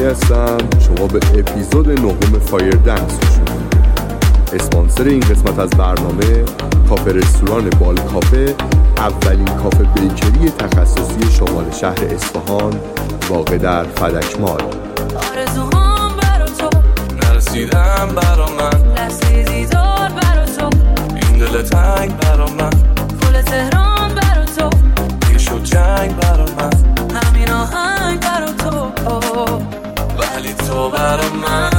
هستم. شما به اپیزود 9 فایر دنس گوش می‌کنید. اسپانسر این قسمت از برنامه کافه رستوران بال کافه، اولین کافه بیکری تخصصی شمال شهر اصفهان واقع در فدک مال. آرزوهام برا تو نرسیدم برا من، لحظه دیدار برا تو، این دل تنگ برا من، گل تهران برا تو، یه شد جنگ برا من، همین آهنگ برا تو، ولی تو برا من،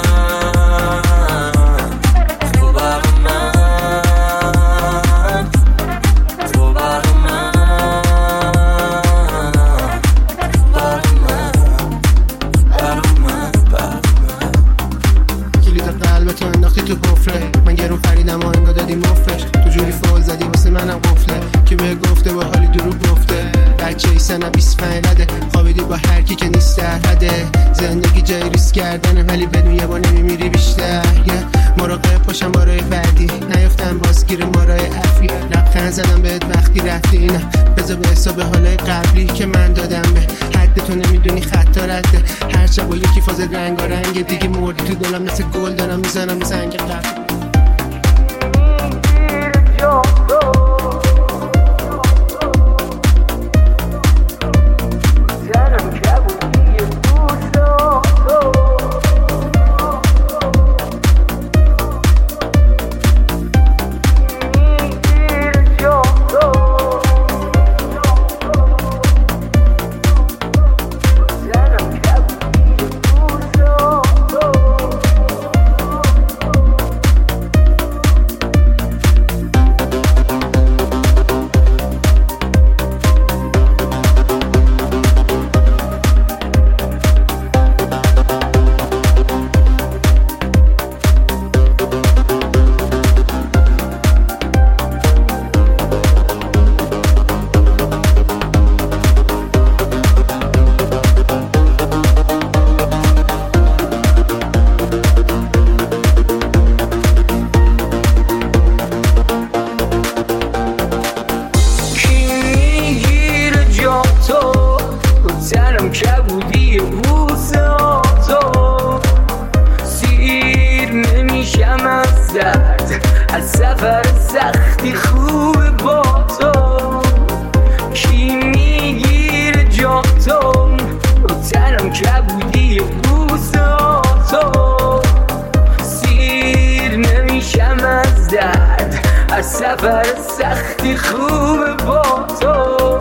تو برا من، تو برا من، برا من، برا من، برا من. کلید قلبتو انداختی تو حفره، من گرون خریدم و انگار دادی مفرش، تو جوری فول زدی واسه منم قفله، که به گفته با حالی دروغ گفته، بچه ای سنه 25 لده، خوابیدی با هر کی که نیست در حده، زندگی جای ریسک کردنه ولی بدون یه بار نمیمیری بیشتر، مراقب باشم برای بعدی، نیفتم بازگیر مارای افی، لبخند زدم بهت وقتی رفتی، نه بذار به حساب حالای قبلی که من دادم به حد تو نمیدونی خطا رده، هر شب با یکی فاز رنگارنگ دیگه مردی تو دلم، مثل گل دارم میزنم زنگ قبل. سفر سختی خوبه با تو،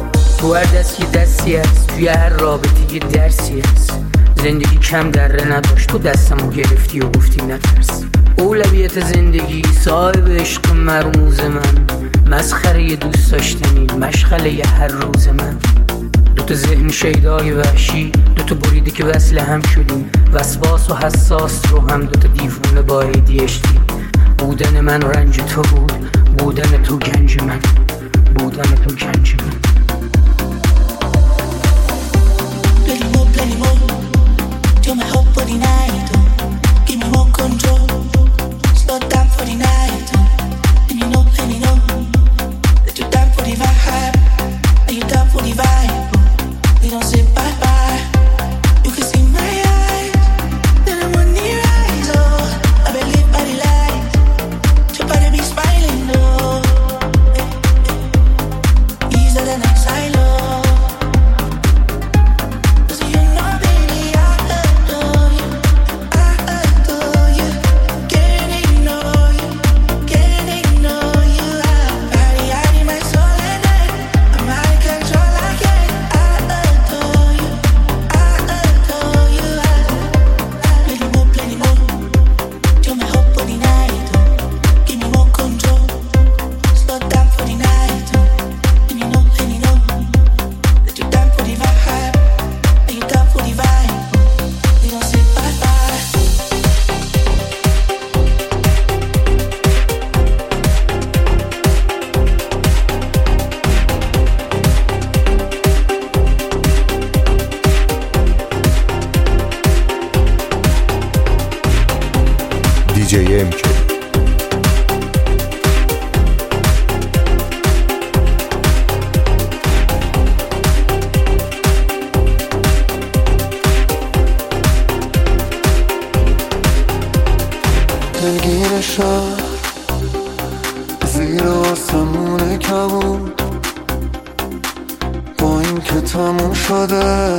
تو هر دستی دستی هست، توی هر رابطه یه درسی هست، زندگی کم دره نداشت، تو دستمو گرفتی و گفتی نترس، اولویت زندگی صاحب عشق مرموز من، مسخره یه دوست داشتنی، مشغله یه هر روز من، دوتا ذهن شیدای وحشی، دوتا بریده که وصل هم شدیم، وسواس و حساس رو هم دوتا دیوونه با ADHD، بودن من رنج تو بود، بودن تو گنج من، بودن تو گنج من. Plenty more, you're my hope for the night, give me more control, slow down for the night, and you know that you're down for the vibe, and you're down for the vibe, we don't say bye bye, you can see my eyes, that I want the rise, oh, I believe by the light, your body be smiling, oh, easier than a silo. آسمون کبود با این که تموم شده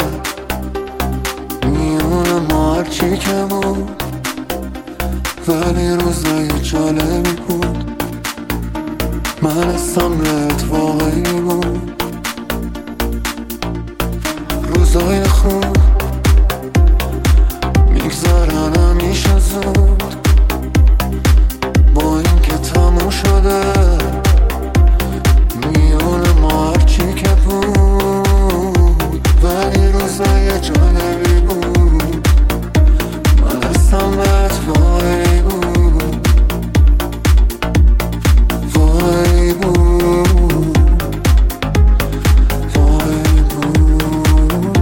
میون ما هرچی که بود ولی روزای جالبی بود من استمرت واقعی بود روزای خوب میگذرن همیشه زود با این که تموم شده میون ما هرچی که بود ولی روزای جالبی بود من استمرت واقعی بود واقعی بود واقعی بود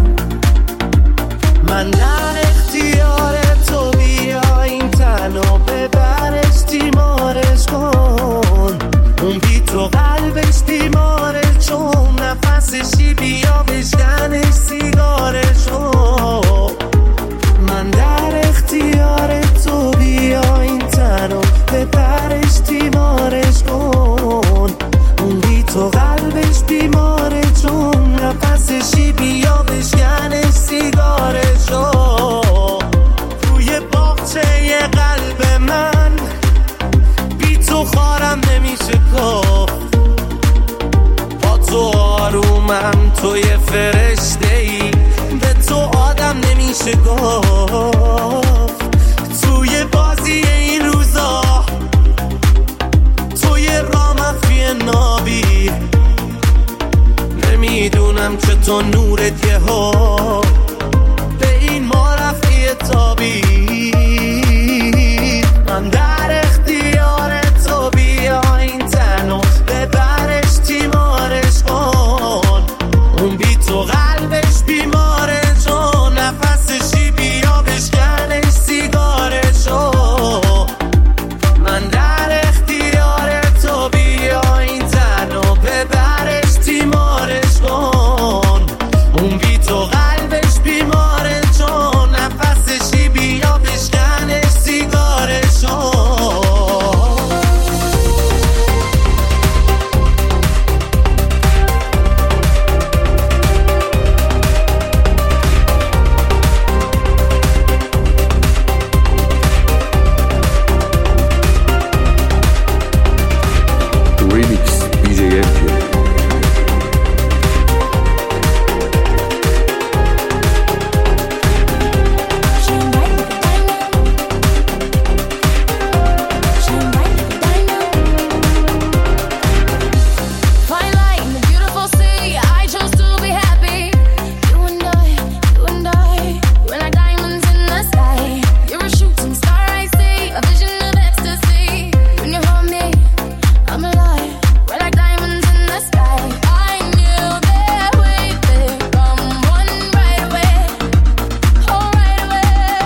من در اختیار تو بیا این تنو ببرش تیمارش کن اون بی تو قلبش بیماره چون نفسشی بیا بشکنش سیگارش کن من در اختیار تو بیا این تنو ببرش تیمارش کن اون بی تو قلبش بیماره چون نفسشی بیا بشکنش سیگارش کن توی باغچه قلب من بی تو خارم نمیشه گفت با تو آرومم توی فرشته ای به تو آدم نمیشه گفت توی بازی این روزا توی رامفی نابی نمیدونم چطور نورت یه ها به این ما رفتی تابی من در اختیار تو بیا این تنو ببرش تیمارش کن اون بی تو قلبش بیماره چون نفسشی بیا بشکنش سیگارشو من در اختیار تو بیا این تنو ببرش تیمارش کن اون بی تو قلبش بیماره چون نفسشی بیا بشکنش سیگارشو Remix DJ MK. Fine light in the beautiful sea. I chose to be happy. You and I, we're like diamonds in the sky. You're a shooting star, I see, a vision of ecstasy. When you hold me, I'm alive. We're like diamonds in the sky. I knew that we'd become one right away. Oh, right away.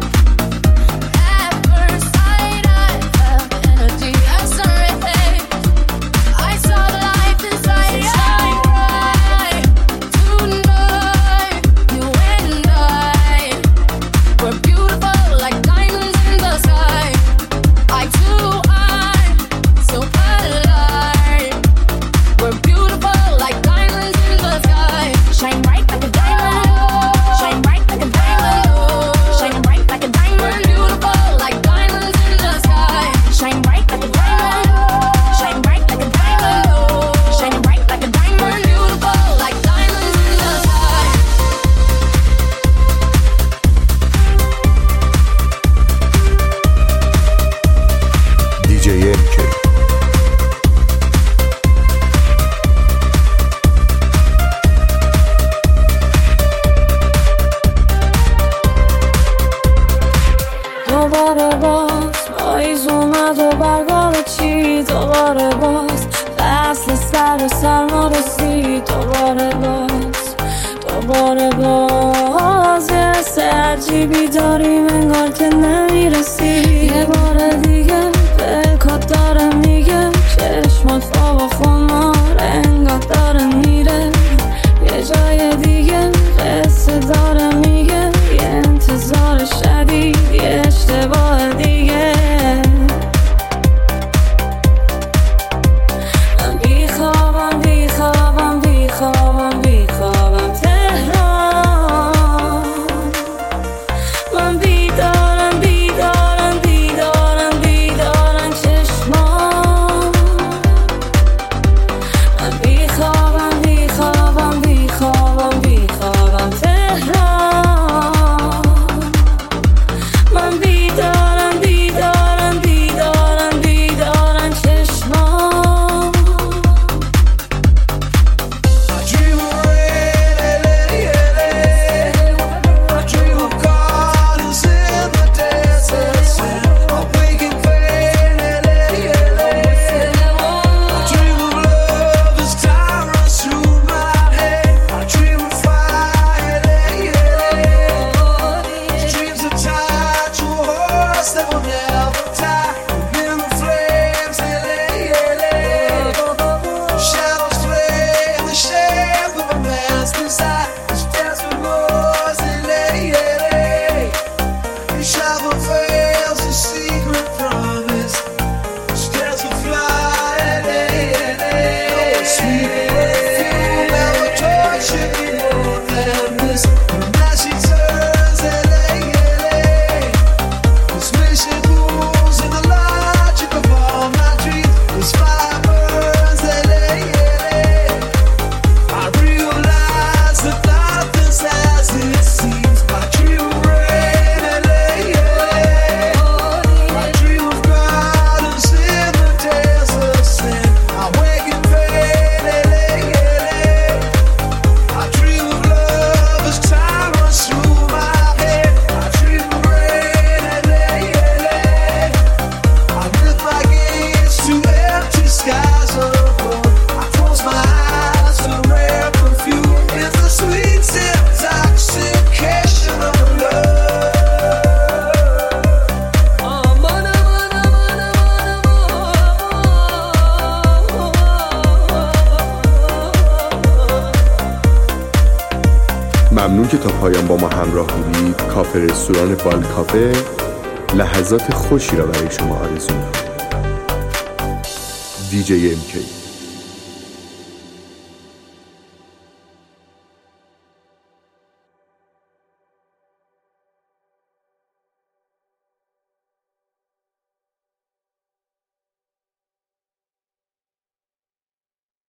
At first sight, I felt energy of sun rays. I saw the light inside your eyes. Tonight, you and I, we're beautiful like diamonds in the sky. I too am so alive. We're beautiful like diamonds in the sky. Shine bright like a diamond. Shine bright like a diamond. Shine bright like a diamond. Beautiful like diamonds in the sky. Shine bright like a diamond. Shine bright like a diamond. Shine bright like a diamond. Beautiful like diamonds in the sky. DJ MK. دوباره باز پاییز اومد و برگا چی دوباره باز فصل سر سرما رسید دوباره باز یه حس عجیبی داریم انگار که نمیرسی یه بار دیگه بلکات داره میگه چشمات فا با خمار انگار داره میره یه جای دیگه قصه داره میگه یه انتظار شدید یه اشتباه دیگه که تا پایان با ما همراه بودید. کافه رستوران بال کافه لحظات خوشی را برای شما آرزو می‌کند. DJ MK